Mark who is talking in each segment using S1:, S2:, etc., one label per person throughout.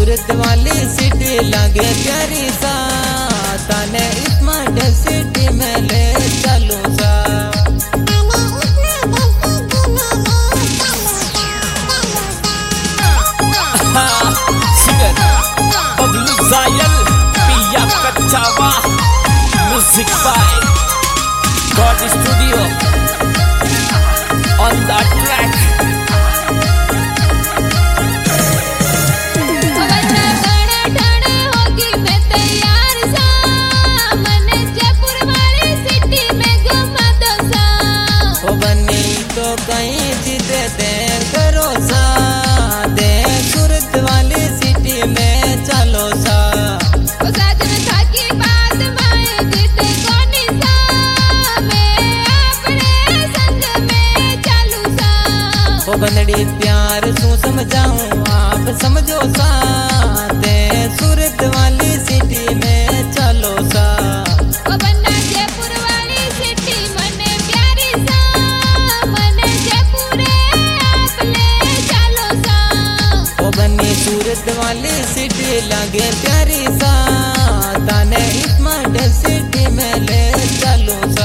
S1: सूरत वाली सिटी लगे प्यारी सा, ताने स्मार्ट सिटी में ले चलूं सा।
S2: Bablu Jayal Piya Kachhawa, music by God studio on the track.
S1: कहीं जीते दे करो सा, दे सूरत वाली सिटी में चलो सा।
S3: साजन था की बात माए जीते कोनी सा, मैं अपने संग में चलूं सा।
S1: ओ बंदड़ी प्यार सू समझाऊं आप समझो सा, दे सूरत वाली सिटी में चलो सा। सूरत वाली सिटी लगे प्यारी सा, ताने स्मार्ट सिटी में ले चलूं सा।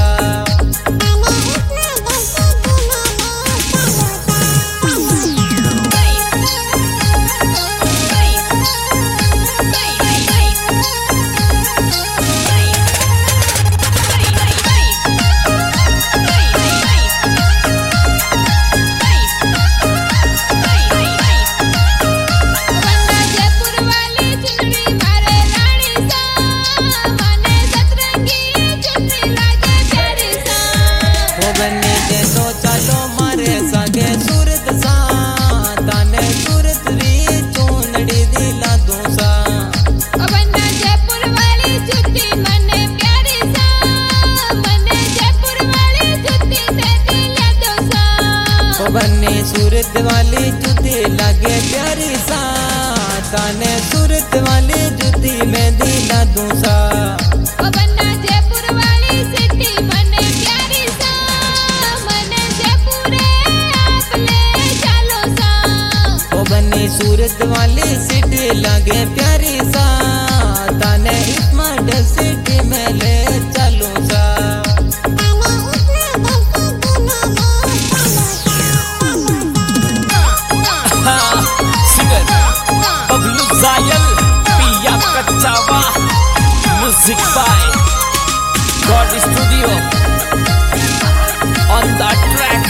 S1: बन्नी सूरत वाली जूती लगे प्यारी सा, ताने सूरत वाली जूती में दिला दूं सा।
S3: बन्ना जयपुर वाली सिटी मने प्यारी सा, मने जयपुरे आप ले चलो सा।
S1: ओ बन्नी सूरत वाली सिटी लगे प्यारी सा, ताने स्मार्ट सिटी में ले चलूं सा।
S2: Bablu Jayal Piya Kachhawa, music by God studio on the track.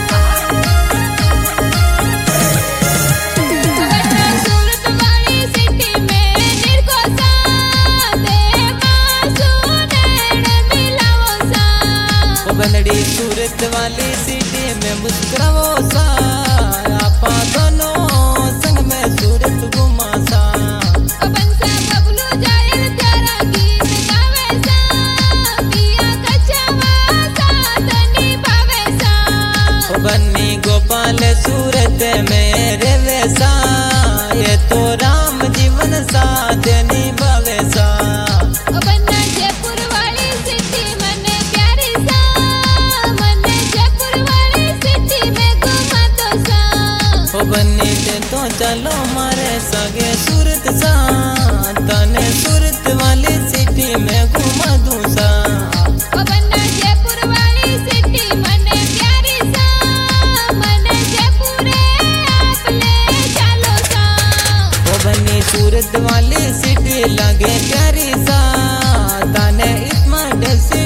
S3: Surat वाली सिटी में निरको सा, दे मासूम मिलाओ सा।
S1: ओ बंदड़ी सूरत वाली सिटी में मुस्कुराओ सा, आपा दोनों संग में सूरत घुमा सा।
S3: बंसा बबलू जायल तेरा गीत गावे सा, पिया कच्चावा साथ निभावे सा।
S1: ओ बन्नी गोपाल सूरत में रेवे सा, ये तो राम जीवन साथ निभावे सा।
S3: बन्ना जयपुर वाली सिटी मने प्यारी सा, मने जयपुर वाली सिटी में घुमा दो सा।
S1: ओ बन्नी ते तो चलो मारे सगे सूरत सा, ताने सूरत वाली सिटी में घुमा दूं सा।
S3: बन्ना जयपुर वाली सिटी मने प्यारी सा, मने जयपुरे आप ले चलो सा।
S1: ओ बन्नी सूरत वाली सिटी लगे प्यारी सा, ताने स्मार्ट सिटी